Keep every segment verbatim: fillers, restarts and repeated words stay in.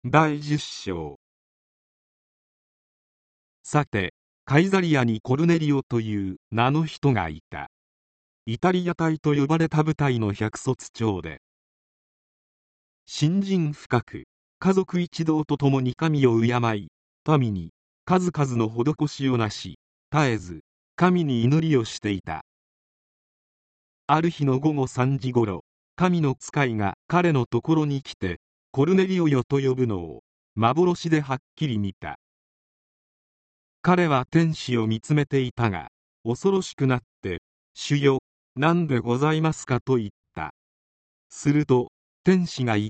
だいじゅっ章。さて、カイザリアにコルネリオという名の人がいた。イタリア隊と呼ばれた部隊の百卒長で、信心深く、家族一同と共に神を敬い、民に数々の施しをなし、絶えず神に祈りをしていた。ある日の午後さんじごろ、神の使いが彼のところに来て、コルネリオよと呼ぶのを幻ではっきり見た。彼は天使を見つめていたが、恐ろしくなって、主よ、何でございますかと言った。すると、天使が言った。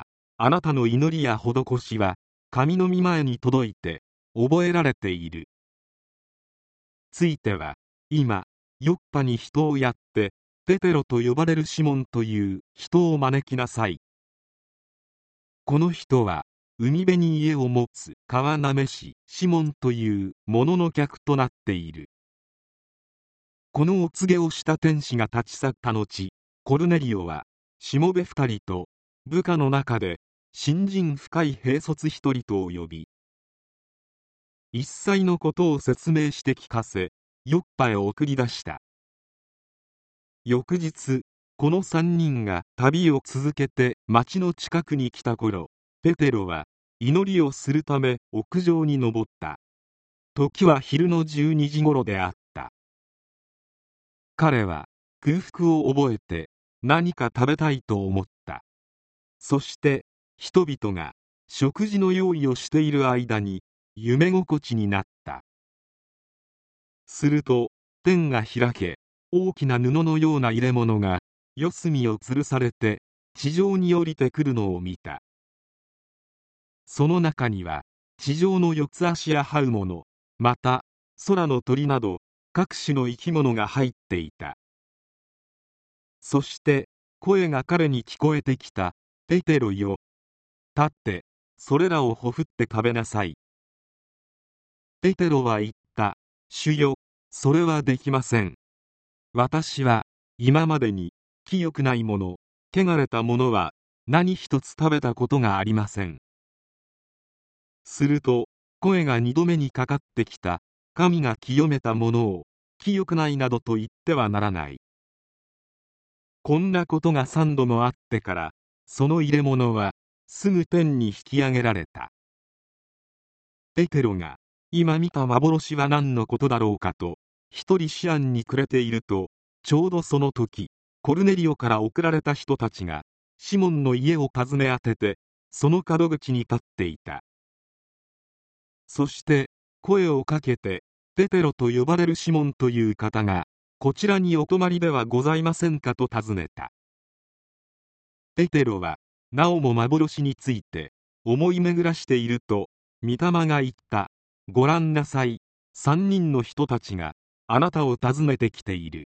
あなたの祈りや施しは、神の御前に届いて、覚えられている。ついては、今、ヨッパに人をやって、ペテロと呼ばれるシモンという人を招きなさい。この人は、海辺に家を持つ川なめしシモンという者の客となっている。このお告げをした天使が立ち去った後、コルネリオはしもべ二人と部下の中で信心深い兵卒一人とを呼び、一切のことを説明して聞かせ、ヨッパへ送り出した。翌日、この三人が旅を続けて町の近くに来た頃、ペテロは祈りをするため屋上に登った。時は昼のじゅうにじごろであった。彼は空腹を覚えて何か食べたいと思った。そして人々が食事の用意をしている間に夢心地になった。すると天が開け、大きな布のような入れ物が四隅を吊るされて地上に降りてくるのを見た。その中には地上の四つ足や這うもの、また空の鳥など各種の生き物が入っていた。そして声が彼に聞こえてきた。ペテロよ、立ってそれらをほふって食べなさい。ペテロは言った。主よ、それはできません。私は今までに清くないもの、汚れたものは何一つ食べたことがありません。すると声が二度目にかかってきた。神が清めたものを清くないなどと言ってはならない。こんなことが三度もあってから、その入れ物はすぐ天に引き上げられた。ペテロが今見た幻は何のことだろうかと一人思案に暮れていると、ちょうどその時、コルネリオから送られた人たちがシモンの家を訪ね当てて、その門口に立っていた。そして声をかけて、ペテロと呼ばれるシモンという方がこちらにお泊まりではございませんかと尋ねた。ペテロはなおも幻について思い巡らしていると、御霊が言った。ご覧なさい、三人の人たちがあなたを訪ねてきている。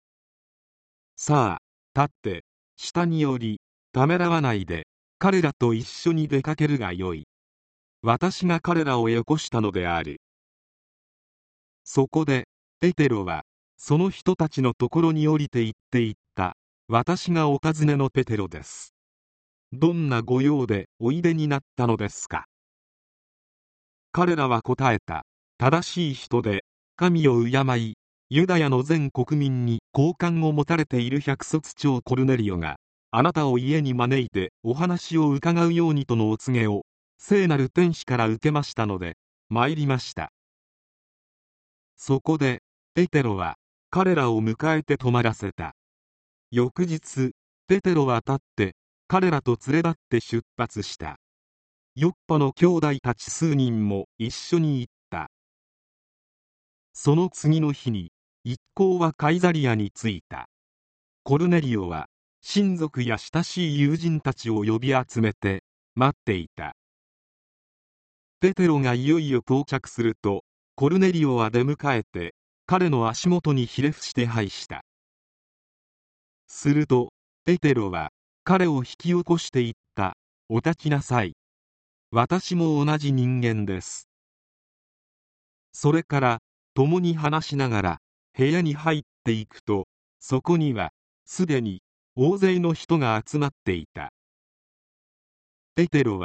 さあ立って下に降り、ためらわないで彼らと一緒に出かけるがよい。私が彼らをよこしたのである。そこでペテロはその人たちのところに降りて行って言った。私がお尋ねのペテロです。どんなご用でおいでになったのですか。彼らは答えた。正しい人で神を敬い、ユダヤの全国民に好感を持たれている百卒長コルネリオがあなたを家に招いてお話を伺うようにとのお告げを聖なる天使から受けましたので参りました。そこでペテロは彼らを迎えて泊まらせた。翌日ペテロは立って彼らと連れ立って出発した。ヨッパの兄弟たち数人も一緒に行った。その次の日に一行はカイザリアに着いた。コルネリオは親族や親しい友人たちを呼び集めて待っていた。ペテロがいよいよ到着すると、コルネリオは出迎えて彼の足元にひれ伏して拝した。するとペテロは彼を引き起こして言った。お立ちなさい。私も同じ人間です。それから共に話しながら部屋に入っていくと、そこにはすでに大勢の人が集まっていた。ペテロは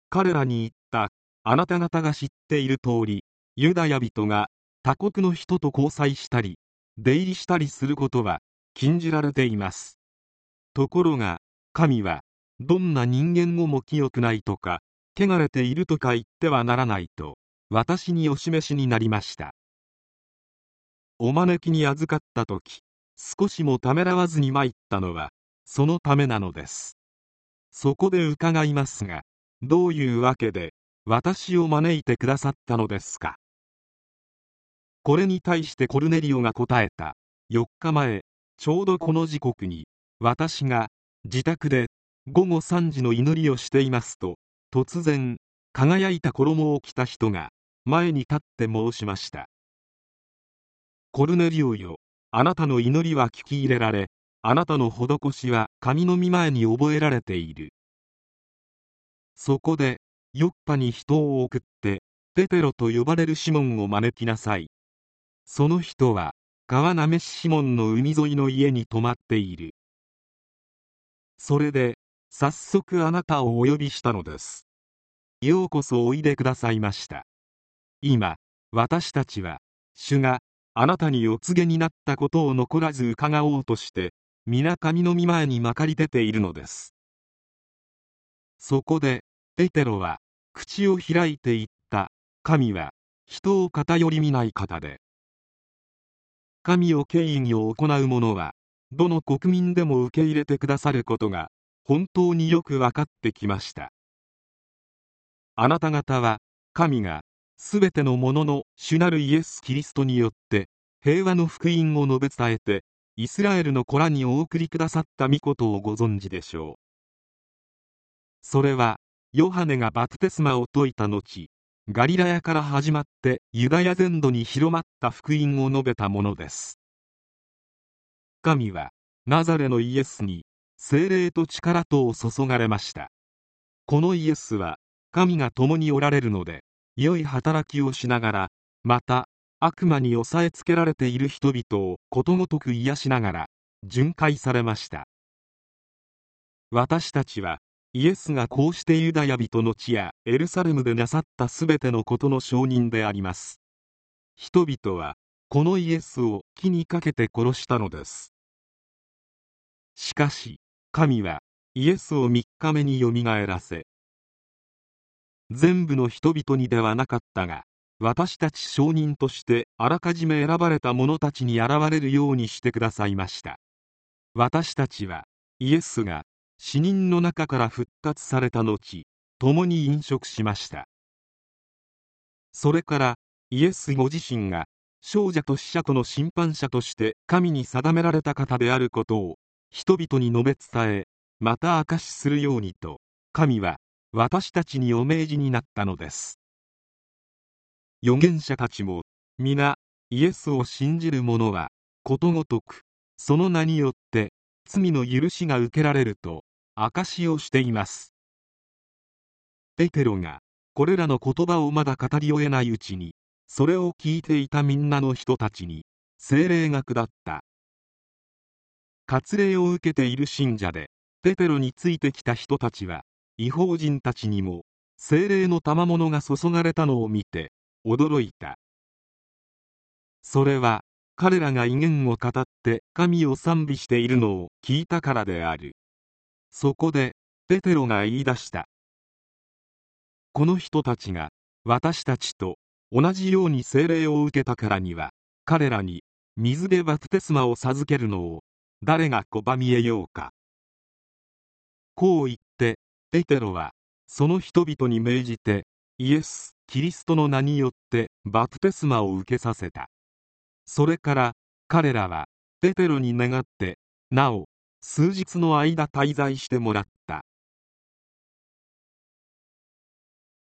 彼らに言った。あなた方が知っている通り、ユダヤ人が他国の人と交際したり、出入りしたりすることは禁じられています。ところが、神は、どんな人間をも清くないとか、汚れているとか言ってはならないと、私にお示しになりました。お招きに預かったとき、少しもためらわずに参ったのは、そのためなのです。そこで伺いますが、どういうわけで、私を招いてくださったのですか。これに対してコルネリオが答えた。よっかまえ、ちょうどこの時刻に、私が自宅で午後さんじの祈りをしていますと、突然、輝いた衣を着た人が前に立って申しました。コルネリオよ、あなたの祈りは聞き入れられ、あなたの施しは神の御前に覚えられている。そこで、ヨッパに人を送って、ペテロと呼ばれるシモンを招きなさい。その人は、川なめしシモンの海沿いの家に泊まっている。それで、早速あなたをお呼びしたのです。ようこそおいでくださいました。今、私たちは、主があなたにお告げになったことを残らず伺おうとして、皆神の御前にまかり出ているのです。そこで、ペテロは、口を開いて言った。神は、人を偏り見ない方で、神を敬意に行う者は、どの国民でも受け入れてくださることが、本当によく分かってきました。あなた方は、神が、すべてのものの主なるイエス・キリストによって、平和の福音を述べ伝えて、イスラエルの子らにお送りくださった御事をご存知でしょう。それは、ヨハネがバプテスマを説いた後、ガリラヤから始まってユダヤ全土に広まった福音を述べたものです。神は、ナザレのイエスに、聖霊と力とを注がれました。このイエスは、神が共におられるので、良い働きをしながら、また、悪魔に抑えつけられている人々をことごとく癒しながら、巡回されました。私たちは、イエスがこうしてユダヤ人の地やエルサレムでなさったすべてのことの証人であります。人々は、このイエスを木にかけて殺したのです。しかし、神は、イエスをみっかめによみがえらせ、全部の人々にではなかったが、私たち証人としてあらかじめ選ばれた者たちに現れるようにしてくださいました。私たちは、イエスが死人の中から復活された後、共に飲食しました。それから、イエスご自身が、生者と死者との審判者として神に定められた方であることを、人々に述べ伝え、また証しするようにと、神は、私たちにお命じになったのです。預言者たちも、皆、イエスを信じる者は、ことごとく、その名によって、罪の許しが受けられると、証しをしています。ペテロが、これらの言葉をまだ語り終えないうちに、それを聞いていたみんなの人たちに、聖霊が下った。割礼を受けている信者で、ペテロについてきた人たちは、異邦人たちにも、聖霊の賜物が注がれたのを見て、驚いた。それは、彼らが異言を語って神を賛美しているのを聞いたからである。そこで、ペテロが言い出した。この人たちが、私たちと同じように聖霊を受けたからには、彼らに水でバプテスマを授けるのを、誰が拒み得ようか。こう言って、ペテロは、その人々に命じて、イエス・キリストの名によってバプテスマを受けさせた。それから、彼らは、ペテロに願って、なお、数日の間滞在してもらっ